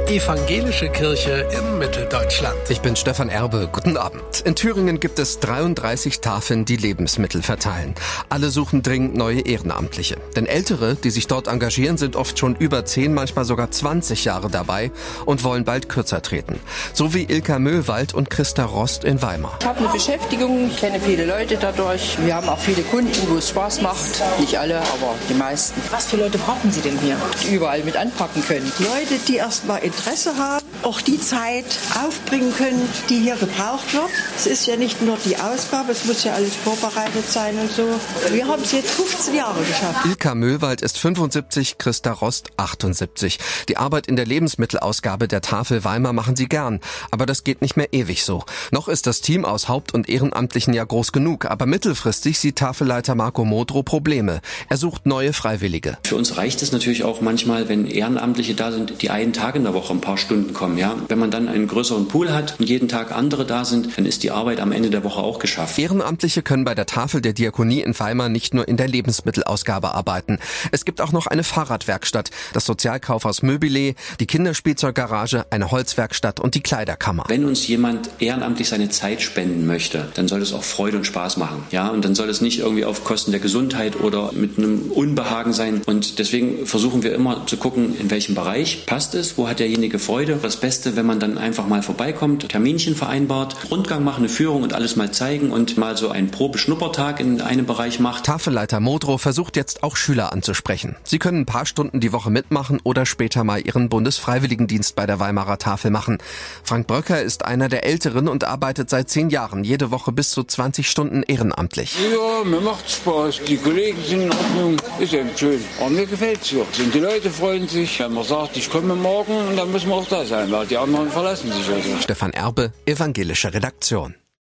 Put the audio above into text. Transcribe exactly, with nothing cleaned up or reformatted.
Evangelische Kirche in Mitteldeutschland. Ich bin Stefan Erbe. Guten Abend. In Thüringen gibt es dreiunddreißig Tafeln, die Lebensmittel verteilen. Alle suchen dringend neue Ehrenamtliche. Denn Ältere, die sich dort engagieren, sind oft schon über zehn, manchmal sogar zwanzig Jahre dabei und wollen bald kürzer treten. So wie Ilka Möhlwald und Christa Rost in Weimar. Ich habe eine Beschäftigung, kenne viele Leute dadurch. Wir haben auch viele Kunden, wo es Spaß macht. Nicht alle, aber die meisten. Was für Leute brauchen Sie denn hier? Die überall mit anpacken können. Leute, die erstmal Interesse haben, auch die Zeit aufbringen können, die hier gebraucht wird. Es ist ja nicht nur die Ausgabe, es muss ja alles vorbereitet sein und so. Wir haben es jetzt fünfzehn Jahre geschafft. Ilka Möhlwald ist fünfundsiebzig, Christa Rost achtundsiebzig. Die Arbeit in der Lebensmittelausgabe der Tafel Weimar machen sie gern. Aber das geht nicht mehr ewig so. Noch ist das Team aus Haupt- und Ehrenamtlichen ja groß genug. Aber mittelfristig sieht Tafelleiter Marco Modrow Probleme. Er sucht neue Freiwillige. Für uns reicht es natürlich auch manchmal, wenn Ehrenamtliche da sind, die einen Tag in der Woche ein paar Stunden kommen. Ja? Wenn man dann einen größeren Pool hat und jeden Tag andere da sind, dann ist die Arbeit am Ende der Woche auch geschafft. Ehrenamtliche können bei der Tafel der Diakonie in Weimar nicht nur in der Lebensmittelausgabe arbeiten. Es gibt auch noch eine Fahrradwerkstatt, das Sozialkaufhaus Möbile, die Kinderspielzeuggarage, eine Holzwerkstatt und die Kleiderkammer. Wenn uns jemand ehrenamtlich seine Zeit spenden möchte, dann soll es auch Freude und Spaß machen. Ja? Und dann soll es nicht irgendwie auf Kosten der Gesundheit oder mit einem Unbehagen sein. Und deswegen versuchen wir immer zu gucken, in welchem Bereich passt es, wo hat derjenige Freude. Das Beste, wenn man dann einfach mal vorbeikommt, Terminchen vereinbart, Rundgang machen, eine Führung und alles mal zeigen und mal so einen Probeschnuppertag in einem Bereich macht. Tafelleiter Modrow versucht jetzt auch Schüler anzusprechen. Sie können ein paar Stunden die Woche mitmachen oder später mal ihren Bundesfreiwilligendienst bei der Weimarer Tafel machen. Frank Bröcker ist einer der Älteren und arbeitet seit zehn Jahren jede Woche bis zu zwanzig Stunden ehrenamtlich. Ja, mir macht Spaß. Die Kollegen sind in Ordnung. Ist eben schön. Aber mir gefällt's so. Und die Leute freuen sich. Wenn man sagt, ich komme morgen, dann müssen wir auch da sein, weil die anderen verlassen sich also. Stefan Erbe, Evangelische Redaktion.